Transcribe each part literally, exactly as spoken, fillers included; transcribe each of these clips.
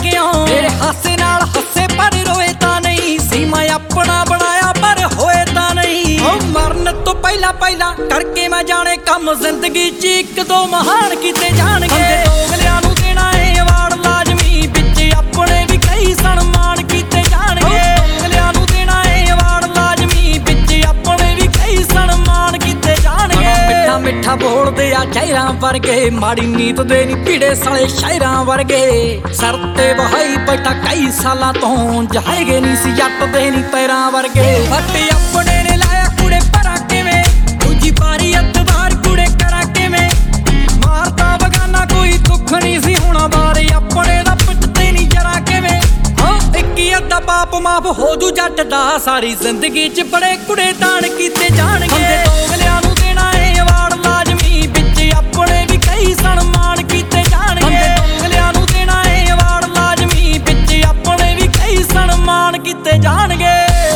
के आऊं तेरे हासे नाल हसे पर रोए तां नहीं सी मैं अपना बनाया पर होए तां नहीं ओ मरन तो पहला पहला करके मैं जाने कम जिंदगी च एक दो महान कीते जाणगे दोगलियां नूं देना है अवार्ड लाजमी विच अपने भी कई सन्मान कीते जाणगे दोगलियां नूं देना है अवार्ड लाजमी विच अपने भी कई सन्मान कीते जाणगे मिठा मिठा बोलदे आ शायरां वर्गे माड़ी नीत दे नी पीड़े साले शायरां वर्गे सर ते बहाई बैठा कई सालां तों जहाएगे नी सी जट दे नी पैरां वर्गे हट अपने ने लाया कुड़े परा किवें दूजी पारी अतवार कुड़े करा किवें मारदा बगाना कोई दुख नहीं सी होना बारे अपने दा पिटते नी जरा किवें हाँ इक ही अद्धा पाप माफ हो जू जट दा सारी जिंदगी च बड़े कुड़े दान कीते जाणगे दोगलियां नूं देना है अवार्ड लाजमी विच अपने भी कई सन्मान कीते जाणगे दोगलियां नूं देना है अवार्ड लाजमी विच अपने भी कई सन्मान कीते जाणगे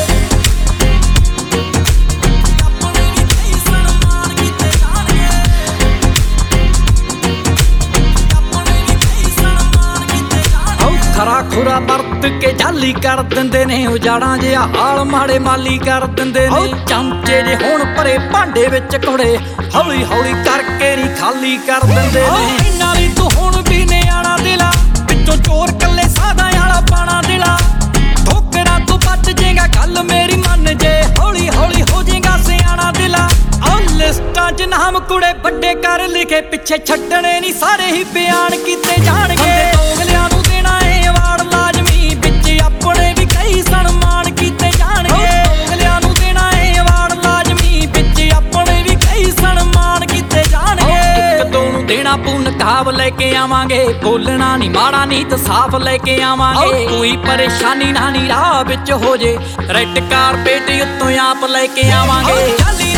खरा खुरा बरत के जाली कर दिंदे ने उजाड़ा जिहा हाल माड़े माली कर दिंदे ने चमचे जे होण भरे भांडे विच कुड़े हौली हौली करके नी खाली कर दिंदे ने नाली तू हुण भी निआणा दिला विचों चोर कल्ले सादा आला पाना दिला ठोकरां तू बच जेगा गल मेरी मन जे हौली हौली हो जेगा सियाणा दिला आ लिस्टां च नाम कुड़े बड़े कर लिखे पिछे छड्डणे नी सारे ही बयान कीते जाणगे दोगलियां नूं देना है अवार्ड लाजमी विच अपने भी कई सन्मान कीते जाणगे दोगलियां नूं देना है अवार्ड लाजमी विच अपने भी कई सन्मान कीते जाणगे इक दो नूं देना पू नकाब लेके आवांगे बोलना नी माड़ा नीत साफ लेके आवांगे कोई परेशानी ना नी राह विच हो जे रेड कारपेट उत्तों आप लेके आवांगे